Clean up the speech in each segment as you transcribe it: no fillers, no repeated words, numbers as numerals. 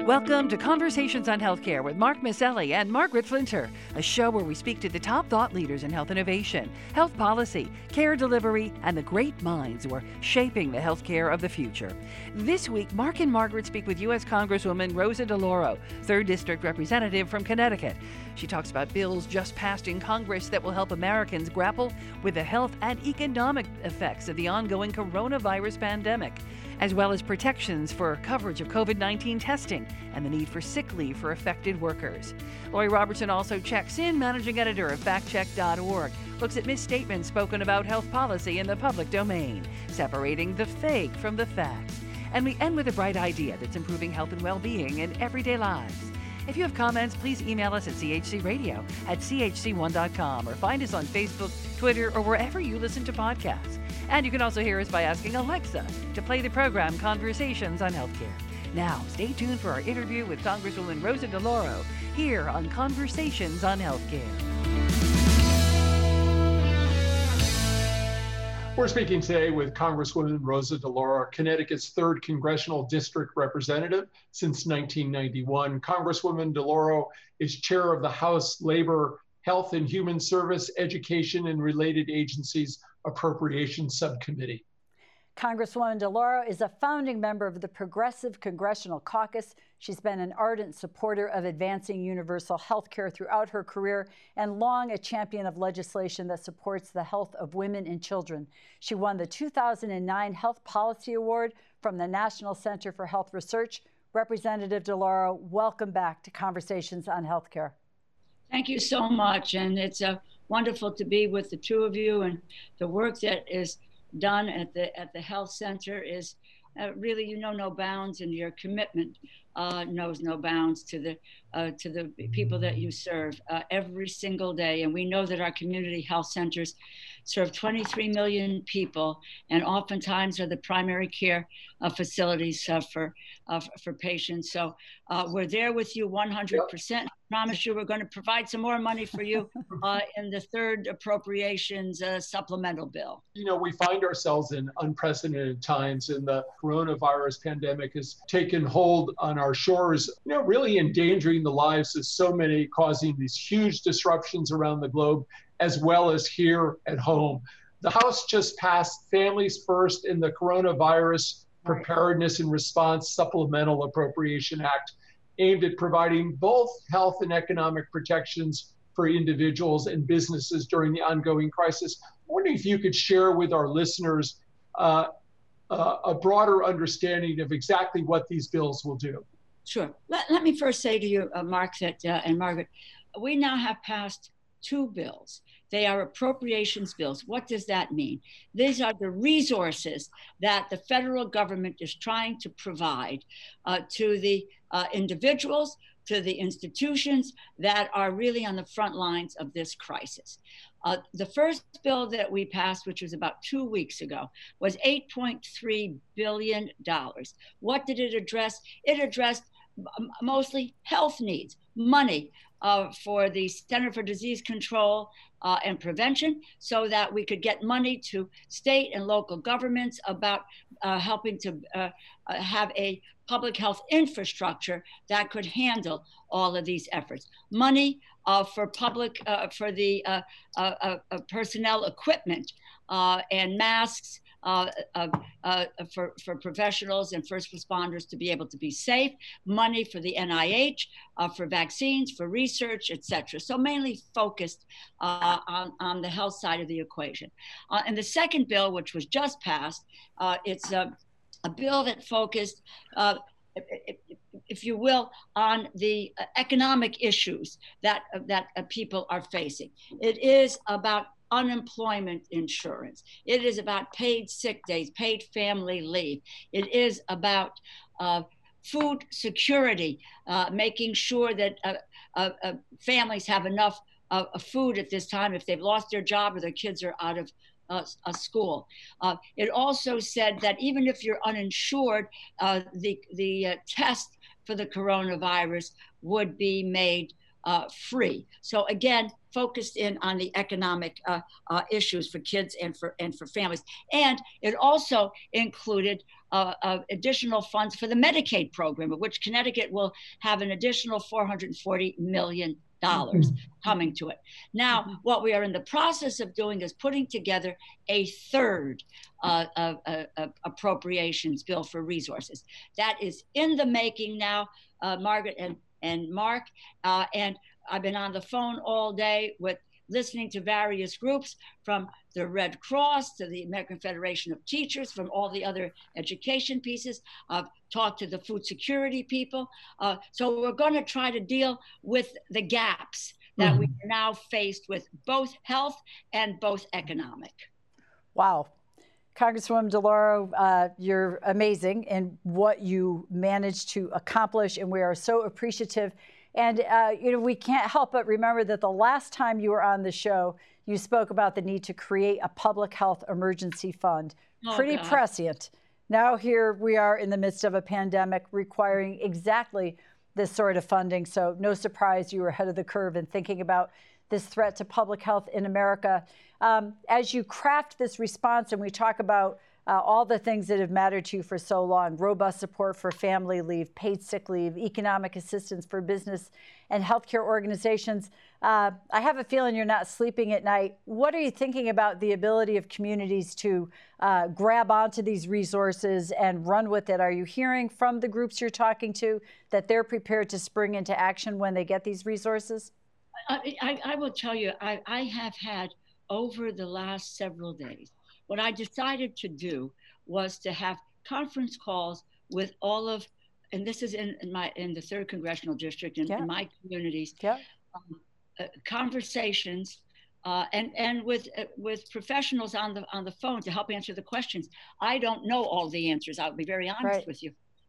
Welcome to Conversations on Healthcare with Mark Maselli and Margaret Flinter, a show where we speak to the top thought leaders in health innovation, health policy, care delivery, and the great minds who are shaping the healthcare of the future. This week, Mark and Margaret speak with U.S. Congresswoman Rosa DeLauro, 3rd District Representative from Connecticut. She talks about bills just passed in Congress that will help Americans grapple with the health and economic effects of the ongoing coronavirus pandemic, as well as protections for coverage of COVID-19 testing and the need for sick leave for affected workers. Lori Robertson also checks in, managing editor of factcheck.org, looks at misstatements spoken about health policy in the public domain, separating the fake from the facts. And we end with a bright idea that's improving health and well-being in everyday lives. If you have comments, please email us at chcradio@chc1.com or find us on Facebook, Twitter, or wherever you listen to podcasts. And you can also hear us by asking Alexa to play the program Conversations on Healthcare. Now, stay tuned for our interview with Congresswoman Rosa DeLauro here on Conversations on Healthcare. We're speaking today with Congresswoman Rosa DeLauro, Connecticut's 3rd Congressional District Representative since 1991. Congresswoman DeLauro is chair of the House Labor, Health and Human Service, Education and Related Agencies Appropriations Subcommittee. Congresswoman DeLauro is a founding member of the Progressive Congressional Caucus. She's been an ardent supporter of advancing universal health care throughout her career and long a champion of legislation that supports the health of women and children. She won the 2009 Health Policy Award from the National Center for Health Research. Representative DeLauro, welcome back to Conversations on Healthcare. Thank you so much, and it's wonderful to be with the two of you, and the work that is done at the health center is really, no bounds, and your commitment knows no bounds to the people that you serve every single day. And we know that our community health centers serve 23 million people, and oftentimes are the primary care facilities for patients. So we're there with you 100%. I promise you we're going to provide some more money for you in the 3rd appropriations supplemental bill. We find ourselves in unprecedented times, and the coronavirus pandemic has taken hold on our shores, really endangering the lives of so many, causing these huge disruptions around the globe, as well as here at home. The House just passed Families First in the Coronavirus Preparedness and Response Supplemental Appropriation Act, aimed at providing both health and economic protections for individuals and businesses during the ongoing crisis. I'm wondering if you could share with our listeners a broader understanding of exactly what these bills will do. Sure. Let me first say to you, Mark and Margaret, we now have passed 2 bills. They are appropriations bills. What does that mean? These are the resources that the federal government is trying to provide to the individuals, to the institutions that are really on the front lines of this crisis. The first bill that we passed, which was about 2 weeks ago, was $8.3 billion. What did it address? It addressed mostly health needs, money for the Center for Disease Control and Prevention, so that we could get money to state and local governments about helping to have a public health infrastructure that could handle all of these efforts. Money for the personnel equipment and masks, for professionals and first responders to be able to be safe, money for the NIH, for vaccines, for research, et cetera. So mainly focused on the health side of the equation. And the second bill, which was just passed, it's a bill that focused, if you will, on the economic issues that people are facing. It is about unemployment insurance. It is about paid sick days, paid family leave. It is about food security, making sure that families have enough food at this time if they've lost their job or their kids are out of school. It also said that even if you're uninsured, the test for the coronavirus would be made free. So again, focused in on the economic issues for kids and for families. And it also included additional funds for the Medicaid program, of which Connecticut will have an additional $440 million coming to it. Now, what we are in the process of doing is putting together a third appropriations bill for resources. That is in the making now, Margaret and Mark, and I've been on the phone all day listening to various groups, from the Red Cross to the American Federation of Teachers, from all the other education pieces. I've talked to the food security people. So we're going to try to deal with the gaps that we are now faced with, both health and both economic. Wow. Congresswoman DeLauro, you're amazing in what you managed to accomplish, and we are so appreciative. And, we can't help but remember that the last time you were on the show, you spoke about the need to create a public health emergency fund. Pretty prescient. Now here we are in the midst of a pandemic requiring exactly this sort of funding. So no surprise you were ahead of the curve in thinking about this threat to public health in America. As you craft this response and we talk about all the things that have mattered to you for so long: robust support for family leave, paid sick leave, economic assistance for business and healthcare organizations. I have a feeling you're not sleeping at night. What are you thinking about the ability of communities to grab onto these resources and run with it? Are you hearing from the groups you're talking to that they're prepared to spring into action when they get these resources? I will tell you, I have had, over the last several days, what I decided to do was to have conference calls with all of, and this is in the 3rd Congressional District, in my communities, conversations and with professionals on the phone to help answer the questions. I don't know all the answers. I'll be very honest with you.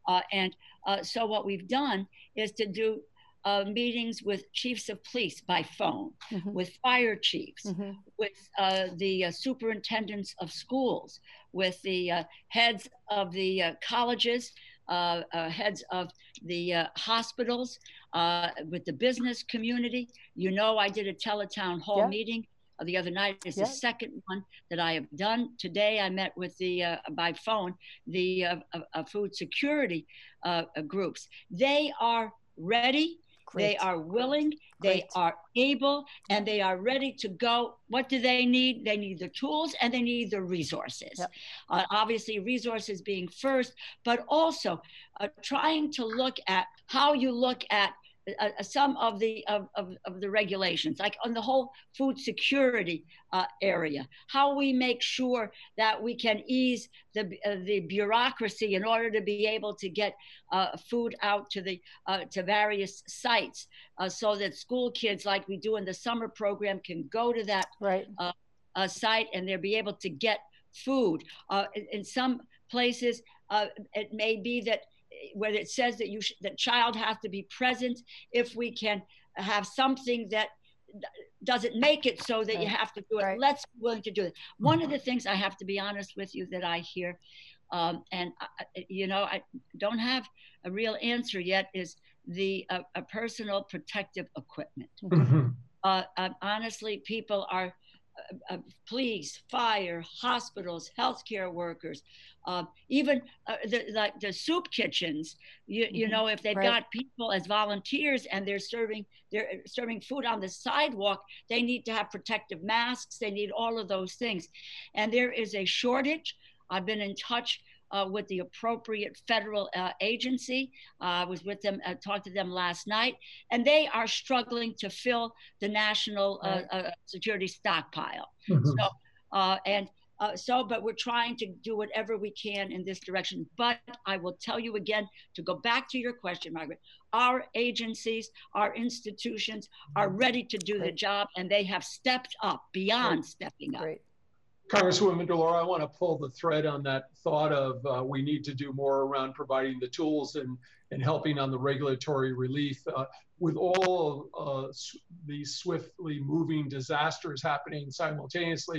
So what we've done is to do meetings with chiefs of police by phone, with fire chiefs, with the superintendents of schools, with the heads of the colleges, heads of the hospitals, with the business community. I did a teletown hall meeting the other night. It's the second one that I have done. Today I met with by phone, the food security groups. They are ready. Great. They are willing, they are able, and they are ready to go. What do they need? They need the tools and they need the resources. Obviously, resources being first, but also trying to look at how you look at some of the regulations, like on the whole food security area, how we make sure that we can ease the bureaucracy in order to be able to get food out to various sites, so that school kids, like we do in the summer program, can go to that site and they'll be able to get food. In some places, it may be that where it says that that child has to be present, if we can have something that doesn't make it so that you have to do it, let's be willing to do it. One of the things, I have to be honest with you, that I hear, and I don't have a real answer yet, is the personal protective equipment. Honestly, people are police, fire, hospitals, healthcare workers, even the soup kitchens. If they've got people as volunteers and they're serving food on the sidewalk, they need to have protective masks. They need all of those things, and there is a shortage. I've been in touch with the appropriate federal agency. I was with them, talked to them last night, and they are struggling to fill the national security stockpile. But we're trying to do whatever we can in this direction. But I will tell you again, to go back to your question, Margaret, our agencies, our institutions are ready to do the job, and they have stepped up beyond stepping up. Congresswoman DeLauro, I want to pull the thread on that thought of we need to do more around providing the tools and helping on the regulatory relief. With all these swiftly moving disasters happening simultaneously,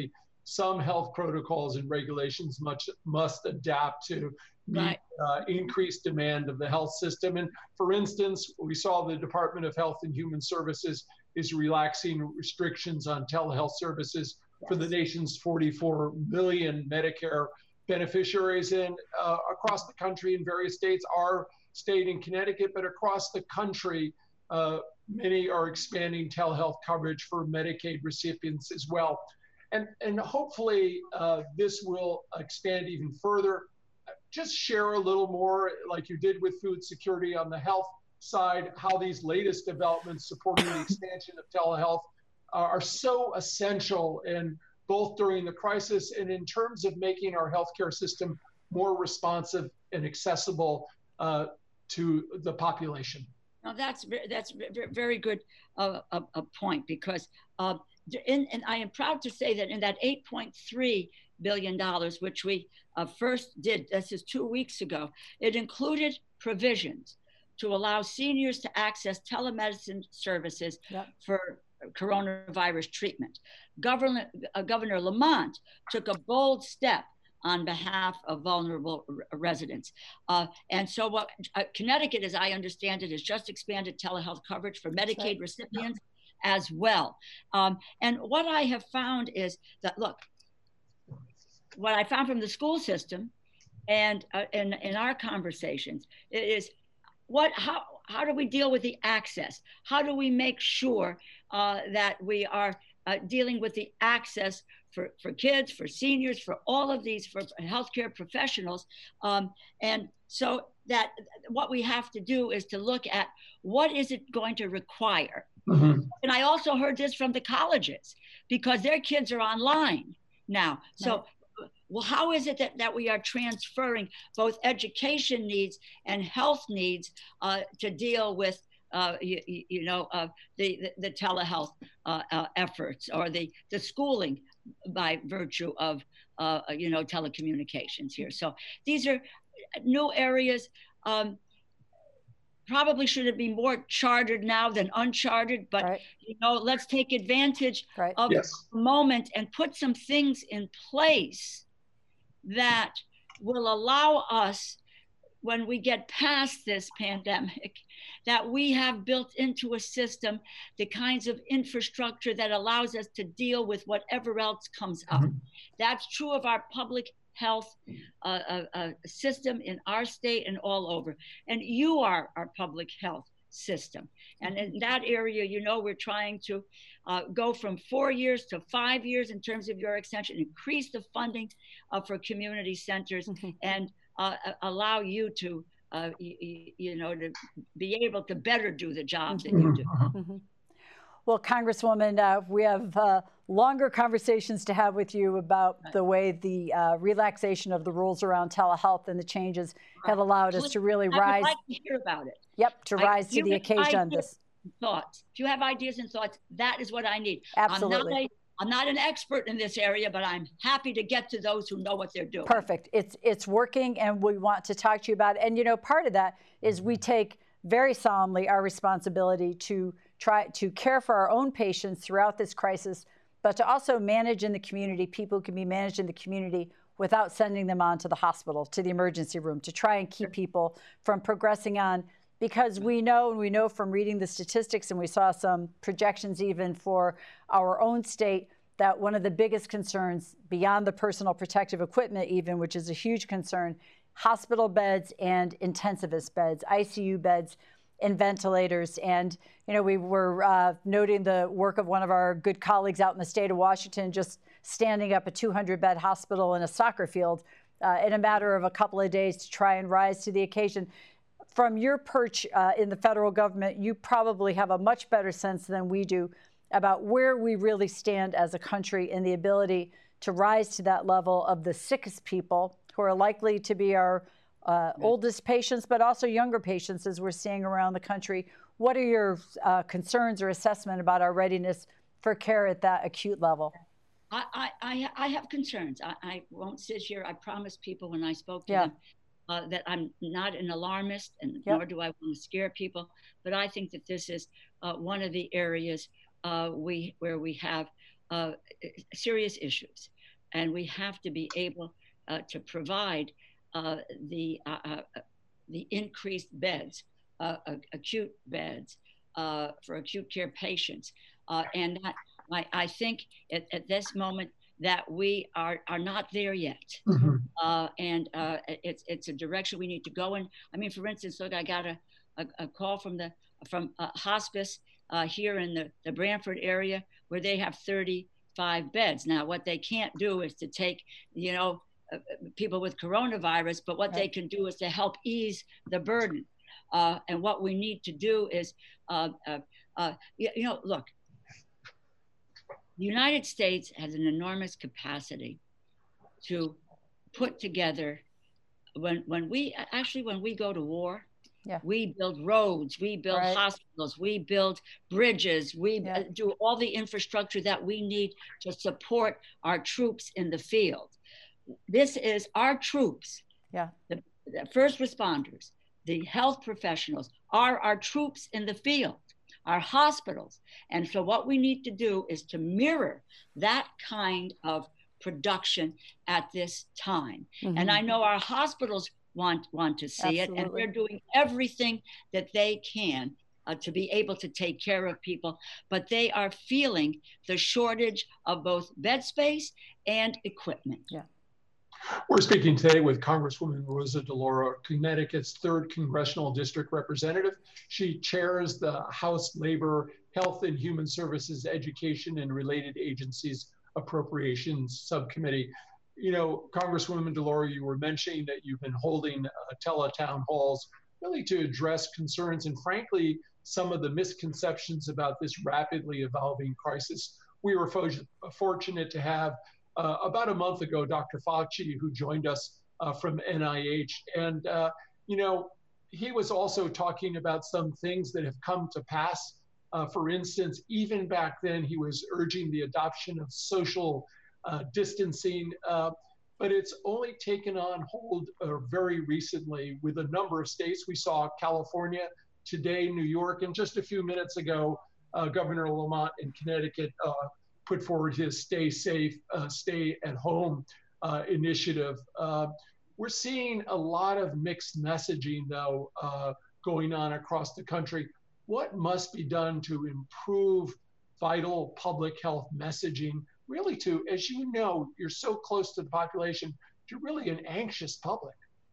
some health protocols and regulations must adapt to meet increased demand of the health system. And for instance, we saw the Department of Health and Human Services is relaxing restrictions on telehealth services for the nation's 44 million Medicare beneficiaries. And across the country in various states, our state in Connecticut, but across the country, many are expanding telehealth coverage for Medicaid recipients as well. And hopefully this will expand even further. Just share a little more, like you did with food security on the health side, how these latest developments supporting the expansion of telehealth are so essential, and both during the crisis and in terms of making our healthcare system more responsive and accessible to the population. Now that's very good a point, because and I am proud to say that in that $8.3 billion, which we first did, this is 2 weeks ago, it included provisions to allow seniors to access telemedicine services for coronavirus treatment. Governor Lamont took a bold step on behalf of vulnerable residents. And so what Connecticut, as I understand it, has just expanded telehealth coverage for Medicaid recipients as well. And what I have found is that, look, what I found from the school system and in our conversations is how do we deal with the access? How do we make sure that we are dealing with the access for kids, for seniors, for all of these, for healthcare professionals? And so that what we have to do is to look at what is it going to require. Mm-hmm. And I also heard this from the colleges, because their kids are online now. So well, how is it that we are transferring both education needs and health needs to deal with the telehealth efforts, or the schooling by virtue of telecommunications here? So these are new areas. Probably should it be more chartered now than uncharted, but let's take advantage of the moment and put some things in place that will allow us, when we get past this pandemic, that we have built into a system the kinds of infrastructure that allows us to deal with whatever else comes up. Mm-hmm. That's true of our public health system in our state and all over. And you are our public health system. And in that area, we're trying to go from 4 years to 5 years in terms of your extension, increase the funding for community centers, and allow you to, to be able to better do the job that you do. Mm-hmm. Well, Congresswoman, we have longer conversations to have with you about the way the relaxation of the rules around telehealth and the changes have allowed us to really rise. I'd like to hear about it. Yep, to rise to the occasion on this. Thoughts. If you have ideas and thoughts, that is what I need. Absolutely. I'm not an expert in this area, but I'm happy to get to those who know what they're doing. Perfect. It's working, and we want to talk to you about it. And, part of that is we take very solemnly our responsibility to try to care for our own patients throughout this crisis, but to also manage in the community. People can be managed in the community without sending them on to the hospital, to the emergency room, to try and keep people from progressing on. Because we know from reading the statistics, and we saw some projections even for our own state, that one of the biggest concerns, beyond the personal protective equipment even, which is a huge concern, hospital beds and intensivist beds, ICU beds, and ventilators. And, we were noting the work of one of our good colleagues out in the state of Washington, just standing up a 200-bed hospital in a soccer field in a matter of a couple of days to try and rise to the occasion. From your perch in the federal government, you probably have a much better sense than we do about where we really stand as a country in the ability to rise to that level of the sickest people, who are likely to be our oldest patients, but also younger patients, as we're seeing around the country. What are your concerns or assessment about our readiness for care at that acute level? I have concerns. I won't sit here. I promised people when I spoke to them that I'm not an alarmist, and nor do I want to scare people. But I think that this is one of the areas where we have serious issues. and we have to be able to provide the increased beds, acute beds for acute care patients. And that, I think at this moment that we are not there yet. Mm-hmm. It's a direction we need to go in. I mean, for instance, look, I got a call from hospice here in the Brantford area where they have 35 beds. Now, what they can't do is to take, people with coronavirus, but what they can do is to help ease the burden. And what we need to do is, look, the United States has an enormous capacity to put together, when we go to war, we build roads, we build hospitals, we build bridges, we do all the infrastructure that we need to support our troops in the field. This is our troops, the first responders, the health professionals are our troops in the field, our hospitals. And so what we need to do is to mirror that kind of production at this time. Mm-hmm. And I know our hospitals want to see it, and they're doing everything that they can to be able to take care of people, but they are feeling the shortage of both bed space and equipment. Yeah. We're speaking today with Congresswoman Rosa DeLauro, Connecticut's 3rd Congressional District Representative. She chairs the House Labor, Health and Human Services, Education and Related Agencies Appropriations Subcommittee. Congresswoman DeLauro, you were mentioning that you've been holding teletown halls really to address concerns and, frankly, some of the misconceptions about this rapidly evolving crisis. We were fortunate to have about a month ago, Dr. Fauci, who joined us from NIH. And, he was also talking about some things that have come to pass. For instance, even back then, he was urging the adoption of social distancing, but it's only taken on hold very recently with a number of states. We saw California today, New York, and just a few minutes ago, Governor Lamont in Connecticut put forward his Stay Safe, Stay at Home initiative. We're seeing a lot of mixed messaging, though, going on across the country. What must be done to improve vital public health messaging, really to, as you know, you're so close to the population, to really an anxious public?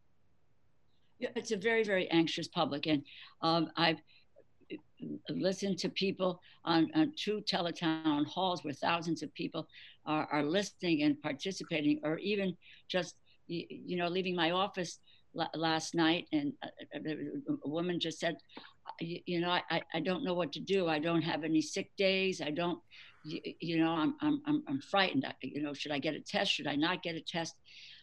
Yeah, it's a very, very anxious public. And I've listened to people on 2 teletown halls where thousands of people are listening and participating, or even just, leaving my office last night, and a woman just said, I don't know what to do. I don't have any sick days. I don't, I'm frightened. Should I get a test? Should I not get a test?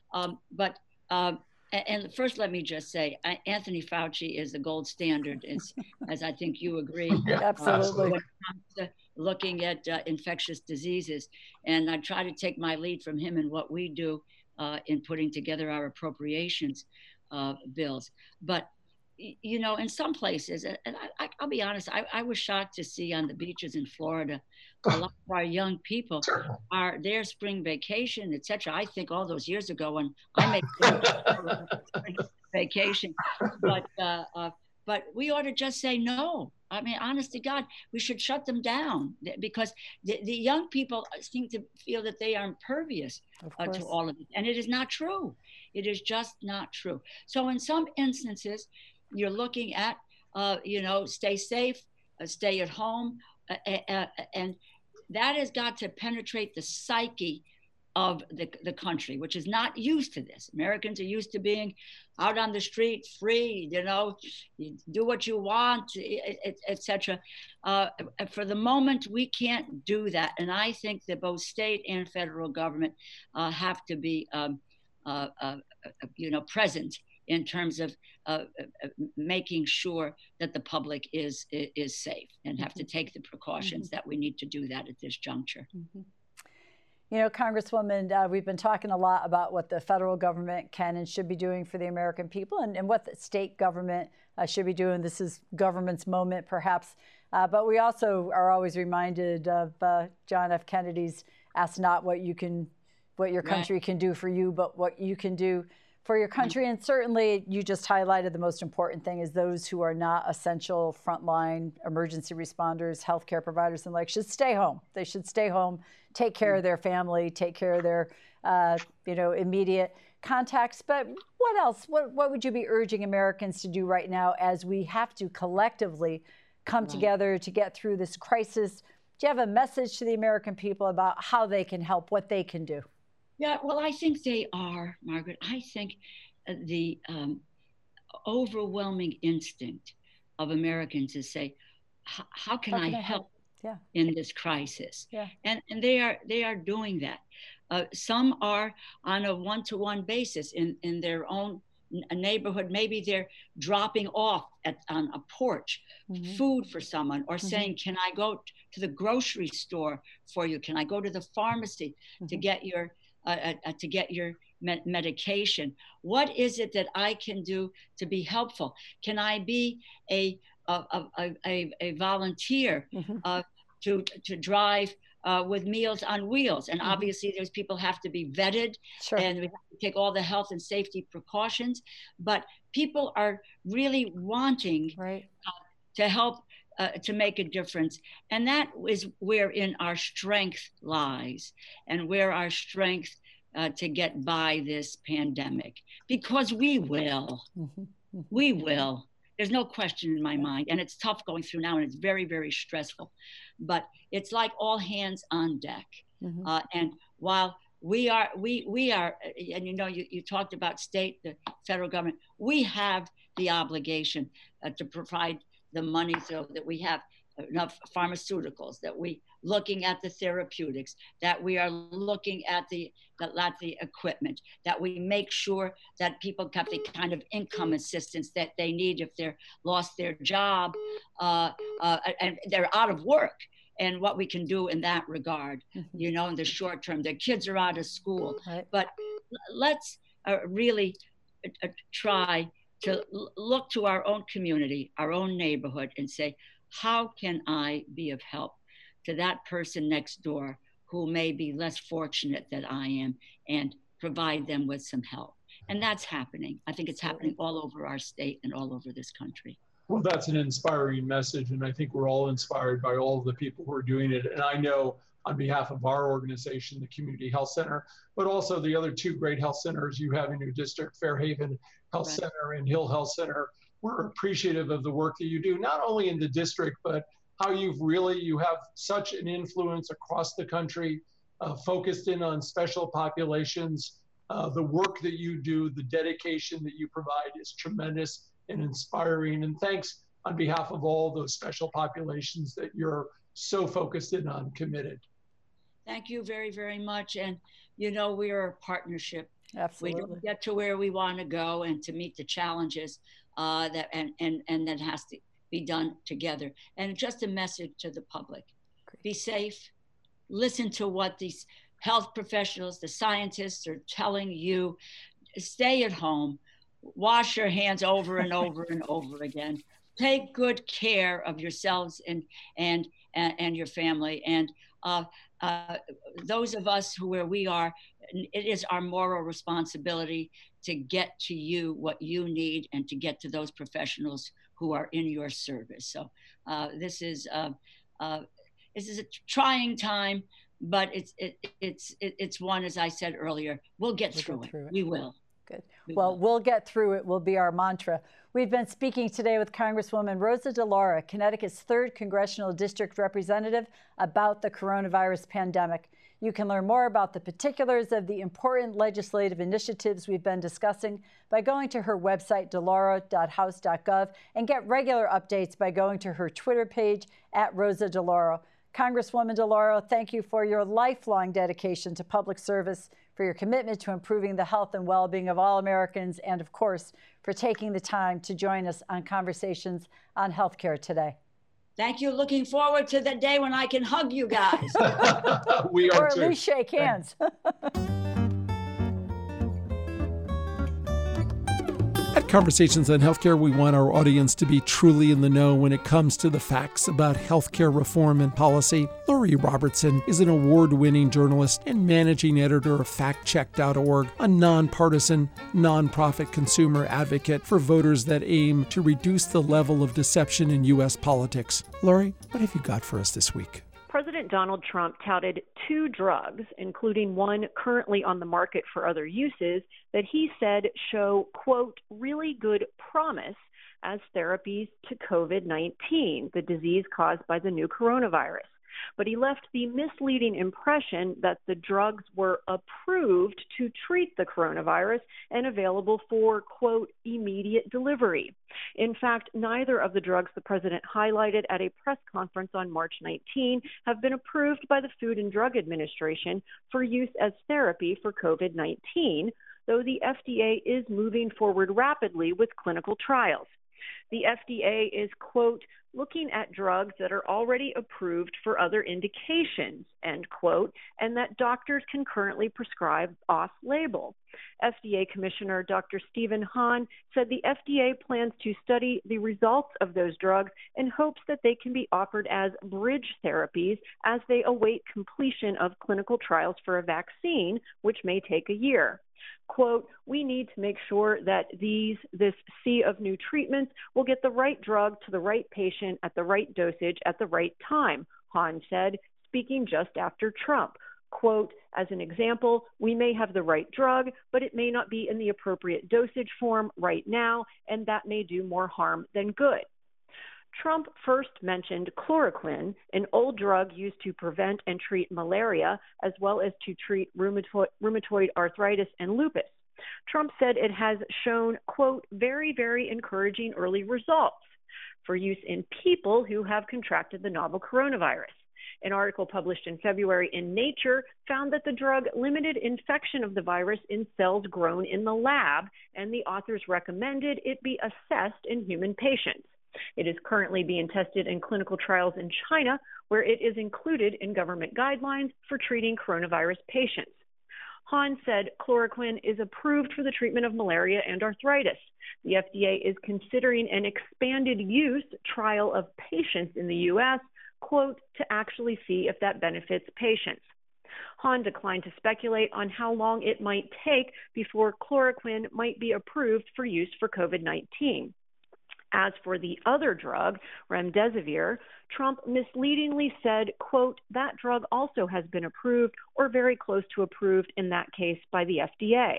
And first, let me just say, Anthony Fauci is the gold standard, as I think you agree. Yeah, absolutely. When it comes to looking at infectious diseases. And I try to take my lead from him in what we do in putting together our appropriations bills. But, in some places, and I'll be honest, I was shocked to see on the beaches in Florida, a lot of our young people are their spring vacation, et cetera. I think all those years ago when I made spring vacation, but we ought to just say no. I mean, honest to God, we should shut them down, because the young people seem to feel that they are impervious to all of it. And it is not true. It is just not true. So in some instances, you're looking at, stay safe, stay at home, and that has got to penetrate the psyche of the country, which is not used to this. Americans are used to being out on the street, free, you do what you want, etc. For the moment, we can't do that. And I think that both state and federal government have to be, present in terms of making sure that the public is safe, and have to take the precautions that we need to do that at this juncture. Mm-hmm. Congresswoman, we've been talking a lot about what the federal government can and should be doing for the American people, and what the state government should be doing. This is government's moment, perhaps. But we also are always reminded of John F. Kennedy's "Ask not what what your country can do for you, but what you can do for your country. And certainly you just highlighted the most important thing is those who are not essential frontline emergency responders, healthcare providers and like should stay home. They should stay home, take care of their family, take care of their immediate contacts. But what else? What would you be urging Americans to do right now as we have to collectively come together to get through this crisis? Do you have a message to the American people about how they can help, what they can do? Yeah, well, I think they are, Margaret. I think the overwhelming instinct of Americans is say, how can I help in this crisis? Yeah. And they are doing that. Some are on a one-to-one basis in their own neighborhood. Maybe they're dropping off on a porch food for someone, or saying, can I go to the grocery store for you? Can I go to the pharmacy to get your medication? What is it that I can do to be helpful? Can I be a volunteer to drive with Meals on Wheels? And obviously those people have to be vetted, and we have to take all the health and safety precautions. But people are really wanting to help to make a difference. And that is wherein our strength lies, and where our strength to get by this pandemic, because we will. We will. There's no question in my mind. And it's tough going through now, and it's very, very stressful. But it's like all hands on deck. And while we are, and you talked about state, the federal government, we have the obligation to provide the money so that we have enough pharmaceuticals, that we looking at the therapeutics, that we are looking at the equipment, that we make sure that people have the kind of income assistance that they need if they're lost their job and they're out of work, and what we can do in that regard, in the short term. Their kids are out of school. But let's really try to look to our own community, our own neighborhood, and say, how can I be of help to that person next door who may be less fortunate than I am, and provide them with some help? And that's happening. I think it's happening all over our state and all over this country. Well, that's an inspiring message. And I think we're all inspired by all of the people who are doing it. And I know on behalf of our organization, the Community Health Center, but also the other two great health centers you have in your district, Fairhaven Health Center and Hill Health Center, we're appreciative of the work that you do, not only in the district, but how you have such an influence across the country, focused in on special populations. The work that you do, the dedication that you provide is tremendous and inspiring. And thanks on behalf of all those special populations that you're so focused in on, committed. Thank you very, very much. And, we are a partnership. Absolutely. We don't get to where we want to go and to meet the challenges that has to be done together. And just a message to the public: be safe. Listen to what these health professionals, the scientists are telling you. Stay at home. Wash your hands over and over and over again. Take good care of yourselves and your family. And those of us where we are, it is our moral responsibility to get to you what you need, and to get to those professionals who are in your service. So this is a trying time, but it's one, as I said earlier, we'll get through it. We will. Good. Well, we'll get through it will be our mantra. We've been speaking today with Congresswoman Rosa DeLauro, Connecticut's 3rd Congressional District Representative, about the coronavirus pandemic. You can learn more about the particulars of the important legislative initiatives we've been discussing by going to her website, delauro.house.gov, and get regular updates by going to her Twitter page, @RosaDeLauro. Congresswoman DeLauro, thank you for your lifelong dedication to public service, for your commitment to improving the health and well-being of all Americans, and of course, for taking the time to join us on Conversations on Healthcare today. Thank you. Looking forward to the day when I can hug you guys. We are, or at least shake hands. At Conversations on Healthcare, we want our audience to be truly in the know when it comes to the facts about healthcare reform and policy. Lori Robertson is an award-winning journalist and managing editor of FactCheck.org, a nonpartisan, nonprofit consumer advocate for voters that aim to reduce the level of deception in U.S. politics. Lori, what have you got for us this week? President Donald Trump touted 2 drugs, including one currently on the market for other uses, that he said show, quote, really good promise as therapies to COVID-19, the disease caused by the new coronavirus. But he left the misleading impression that the drugs were approved to treat the coronavirus and available for, quote, immediate delivery. In fact, neither of the drugs the president highlighted at a press conference on March 19 have been approved by the Food and Drug Administration for use as therapy for COVID-19, though the FDA is moving forward rapidly with clinical trials. The FDA is, quote, looking at drugs that are already approved for other indications, end quote, and that doctors can currently prescribe off-label. FDA Commissioner Dr. Stephen Hahn said the FDA plans to study the results of those drugs in hopes that they can be offered as bridge therapies as they await completion of clinical trials for a vaccine, which may take a year. Quote, we need to make sure that this sea of new treatments will get the right drug to the right patient at the right dosage at the right time, Hahn said, speaking just after Trump. Quote, as an example, we may have the right drug, but it may not be in the appropriate dosage form right now, and that may do more harm than good. Trump first mentioned chloroquine, an old drug used to prevent and treat malaria, as well as to treat rheumatoid arthritis and lupus. Trump said it has shown, quote, very, very encouraging early results for use in people who have contracted the novel coronavirus. An article published in February in Nature found that the drug limited infection of the virus in cells grown in the lab, and the authors recommended it be assessed in human patients. It is currently being tested in clinical trials in China, where it is included in government guidelines for treating coronavirus patients. Hahn said chloroquine is approved for the treatment of malaria and arthritis. The FDA is considering an expanded use trial of patients in the U.S., quote, to actually see if that benefits patients. Hahn declined to speculate on how long it might take before chloroquine might be approved for use for COVID-19. As for the other drug, remdesivir, Trump misleadingly said, quote, that drug also has been approved or very close to approved in that case by the FDA.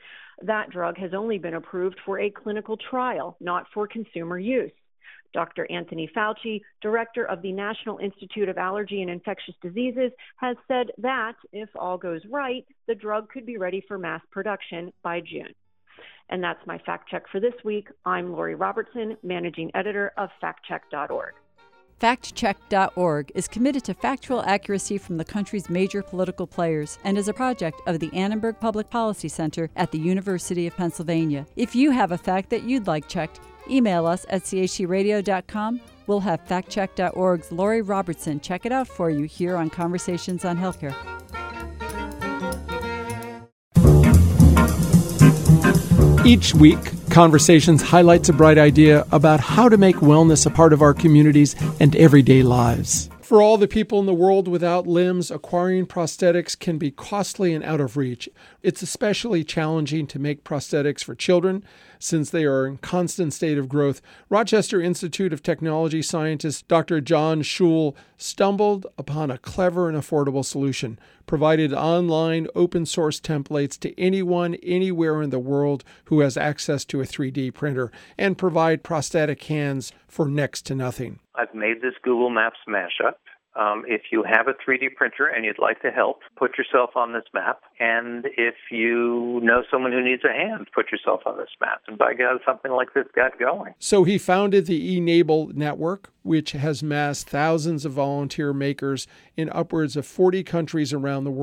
That drug has only been approved for a clinical trial, not for consumer use. Dr. Anthony Fauci, director of the National Institute of Allergy and Infectious Diseases, has said that, if all goes right, the drug could be ready for mass production by June. And that's my fact check for this week. I'm Lori Robertson, managing editor of FactCheck.org. FactCheck.org is committed to factual accuracy from the country's major political players and is a project of the Annenberg Public Policy Center at the University of Pennsylvania. If you have a fact that you'd like checked, email us at chcradio.com. We'll have FactCheck.org's Lori Robertson check it out for you here on Conversations on Healthcare. Each week, Conversations highlights a bright idea about how to make wellness a part of our communities and everyday lives. For all the people in the world without limbs, acquiring prosthetics can be costly and out of reach. It's especially challenging to make prosthetics for children since they are in constant state of growth. Rochester Institute of Technology scientist Dr. John Schul stumbled upon a clever and affordable solution, provided online open source templates to anyone, anywhere in the world who has access to a 3D printer, and provide prosthetic hands for next to nothing. I've made this Google Maps mashup. If you have a 3D printer and you'd like to help, put yourself on this map. And if you know someone who needs a hand, put yourself on this map. And by God, something like this got going. So he founded the eNABLE Network, which has massed thousands of volunteer makers in upwards of 40 countries around the world,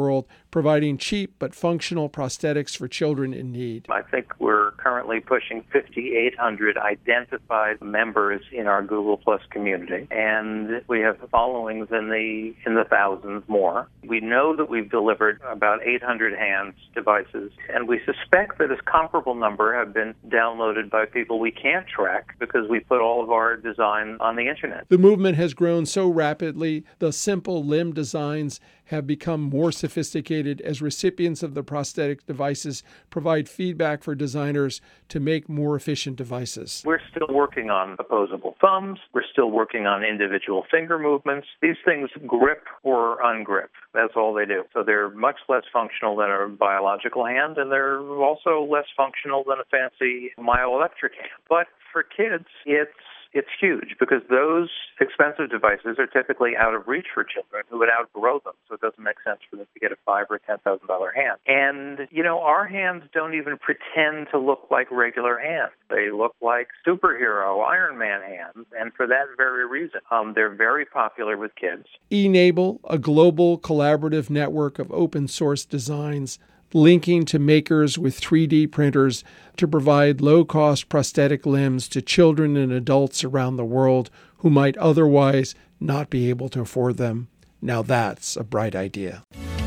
providing cheap but functional prosthetics for children in need. I think we're currently pushing 5,800 identified members in our Google Plus community, and we have followings in the thousands more. We know that we've delivered about 800 hands devices, and we suspect that a comparable number have been downloaded by people we can't track because we put all of our design on the internet. The movement has grown so rapidly, the simple limb designs have become more sophisticated as recipients of the prosthetic devices provide feedback for designers to make more efficient devices. We're still working on opposable thumbs. We're still working on individual finger movements. These things grip or ungrip. That's all they do. So they're much less functional than a biological hand, and they're also less functional than a fancy myoelectric hand. But for kids, it's huge because those expensive devices are typically out of reach for children who would outgrow them. So it doesn't make sense for them to get a $5,000 or $10,000 hand. And, our hands don't even pretend to look like regular hands. They look like superhero Iron Man hands. And for that very reason, they're very popular with kids. eNable, a global collaborative network of open source designs, linking to makers with 3D printers to provide low-cost prosthetic limbs to children and adults around the world who might otherwise not be able to afford them. Now that's a bright idea.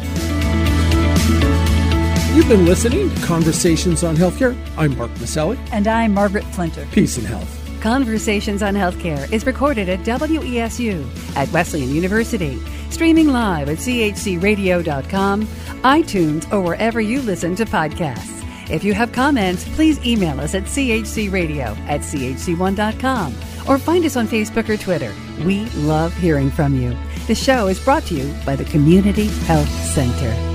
You've been listening to Conversations on Healthcare. I'm Mark Maselli. And I'm Margaret Flinter. Peace and health. Conversations on Healthcare is recorded at WESU at Wesleyan University, streaming live at chcradio.com, iTunes, or wherever you listen to podcasts. If you have comments, please email us at chcradio@chc1.com or find us on Facebook or Twitter. We love hearing from you. The show is brought to you by the Community Health Center.